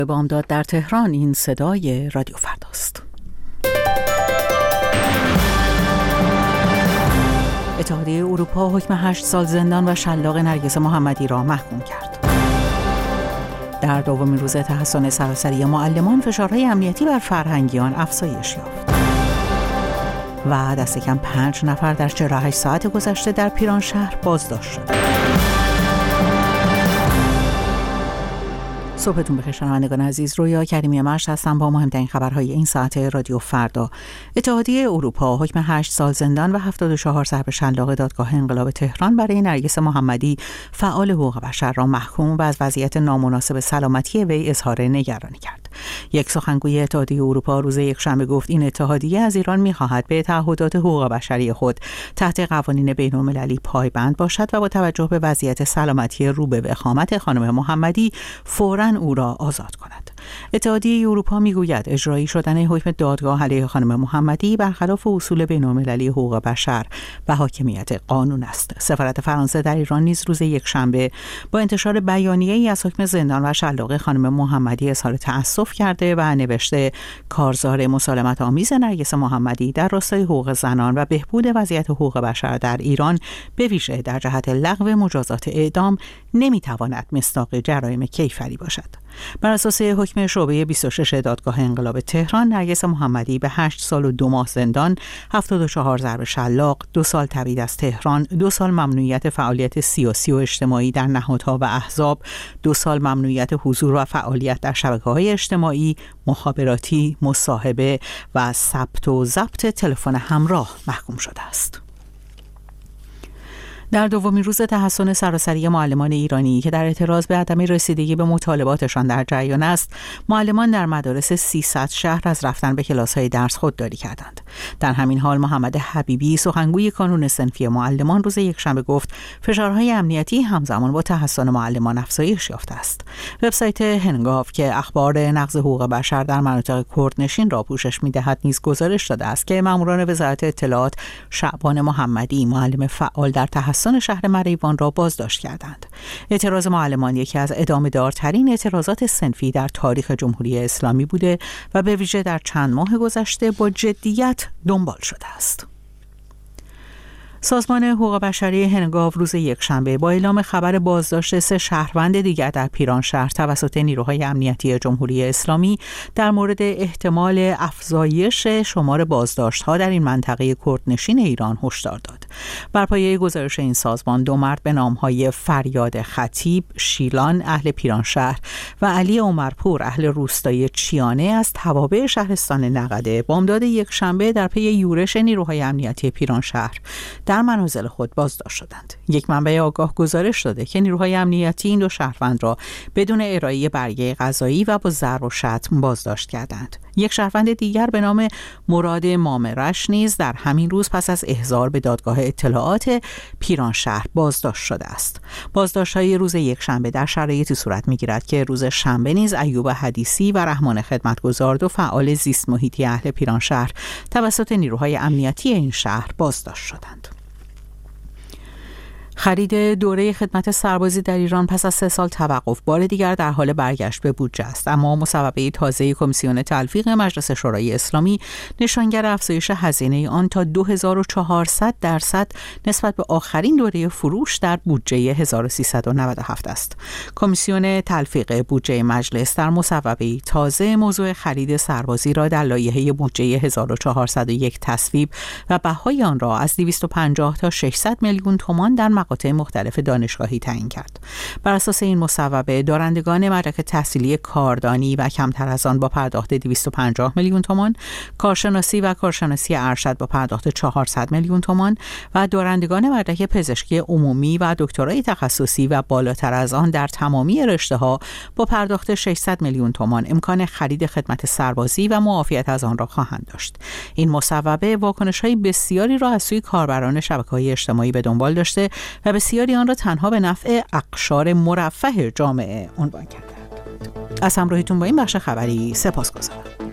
بامداد در تهران. این صدای رادیو فرداست. اتحادیه اروپا حکم 8 سال زندان و شلاق نرگس محمدی را محکوم کرد. در دومین روز تحصن سراسری معلمان، فشارهای امنیتی بر فرهنگیان افزایش یافت. و دست کم 5 نفر در 48 ساعت گذشته در پیرانشهر بازداشت شد. صبحتون بخیر شنوندگان عزیز. رویا کریمی مشت هستم با مهمترین خبرهای این ساعت رادیو فردا. اتحادیه اروپا حکم 8 سال زندان و 74 ضرب شلاق دادگاه انقلاب تهران برای نرگس محمدی فعال حقوق بشر را محکوم و از وضعیت نامناسب سلامتی وی اظهار نگرانی کرد. یک سخنگوی اتحادیه اروپا روز یکشنبه گفت این اتحادیه از ایران می‌خواهد به تعهدات حقوق بشری خود تحت قوانین بین‌المللی پایبند باشد و با توجه به وضعیت سلامتی رو به وخامت خانم محمدی فوراً او را آزاد کند. اتحادیه اروپا میگوید اجرایی شدن حکم دادگاه علیه خانم محمدی برخلاف اصول بین‌المللی حقوق بشر و حاکمیت قانون است. سفارت فرانسه در ایران نیز روز یکشنبه با انتشار بیانیه‌ای از حکم زندان و شلاق خانم محمدی اظهار تأسف کرده و نوشته کارزار مسالمت آمیز نرگس محمدی در راستای حقوق زنان و بهبود وضعیت حقوق بشر در ایران به ویژه در جهت لغو مجازات اعدام نمیتواند مصداق جرایم کیفری باشد. بر اساس حکم شعبه 26 دادگاه انقلاب تهران، نرگس محمدی به 8 سال و 2 ماه زندان، 74 ضرب شلاق، 2 سال تبعید از تهران، 2 سال ممنوعیت فعالیت سیاسی و اجتماعی در نهادها و احزاب، 2 سال ممنوعیت حضور و فعالیت در شبکه‌های اجتماعی، مخابراتی، مصاحبه و ثبت و ضبط تلفن همراه محکوم شده است. در دومین روز تحصن سراسری معلمان ایرانی که در اعتراض به عدم رسیدگی به مطالباتشان در جریان است، معلمان در مدارس 300 شهر از رفتن به کلاس‌های درس خودداری کردند. در همین حال محمد حبیبی، سخنگوی کانون صنفی معلمان، روز یکشنبه گفت فشارهای امنیتی همزمان با تحصن معلمان افزایش یافته است. وبسایت هنگاو که اخبار نقض حقوق بشر در مناطق کردنشین را پوشش می‌دهد نیز گزارش داده است که ماموران وزارت اطلاعات شعبان محمدی، معلم فعال در تحصن شهر مریوان، را بازداشت کردند. اعتراض معلمان یکی از ادامه دارترین اعتراضات صنفی در تاریخ جمهوری اسلامی بوده و به ویژه در چند ماه گذشته با جدیت دنبال شده است. سازمان حقوق بشری هنگاو روز یکشنبه با اعلام خبر بازداشت 3 شهروند دیگر در پیرانشهر توسط نیروهای امنیتی جمهوری اسلامی در مورد احتمال افزایش شمار بازداشت‌ها در این منطقه کردنشین ایران هشدار داد. بر پایه گزارش این سازمان 2 مرد به نام‌های فریاد خطیب شیلان اهل پیرانشهر و علی عمرپور اهل روستای چیانه از توابع شهرستان نقده بامداد یکشنبه در پی یورش نیروهای امنیتی پیرانشهر در منازل خود بازداشت شدند. یک منبع آگاه گزارش داده که نیروهای امنیتی این 2 شهروند را بدون ارائه برگه قضایی و با ضرب و شتم بازداشت کردند. یک شهروند دیگر به نام مراد مامرش نیز در همین روز پس از احضار به دادگاه اطلاعات پیرانشهر بازداشت شده است. بازداشت‌های روز یکشنبه در شرایطی صورت می‌گیرد که روز شنبه نیز ایوب حدیثی و رحمان خدمتگزار، 2 فعال زیست محیطی اهل پیرانشهر، توسط نیروهای امنیتی این شهر بازداشت شدند. خرید دوره خدمت سربازی در ایران پس از 3 سال توقف بار دیگر در حال برگشت به بودجه است، اما مصوبه تازه کمیسیون تلفیق مجلس شورای اسلامی نشانگر افزایش هزینه آن تا 2400% نسبت به آخرین دوره فروش در بودجه 1397 است. کمیسیون تلفیق بودجه مجلس در مصوبه تازه موضوع خرید سربازی را در لایحه بودجه 1401 تصویب و بهای آن را از 250 تا 600 میلیون تومان در مقاطع مختلف دانشگاهی تعیین کرد. بر اساس این مصوبه دارندگان مدرک تحصیلی کاردانی و کمتر از آن با پرداخت 250 میلیون تومان، کارشناسی و کارشناسی ارشد با پرداخت 400 میلیون تومان و دارندگان مدرک پزشکی عمومی و دکترای تخصصی و بالاتر از آن در تمامی رشته‌ها با پرداخت 600 میلیون تومان امکان خرید خدمت سربازی و معافیت از آن را خواهند داشت. این مصوبه واکنش‌های بسیاری را از سوی کاربران شبکه‌های اجتماعی به دنبال داشته و بسیاری آن را تنها به نفع اقشار مرفه جامعه عنوان کردند. از همراهیتون با این بخش خبری سپاسگزارم.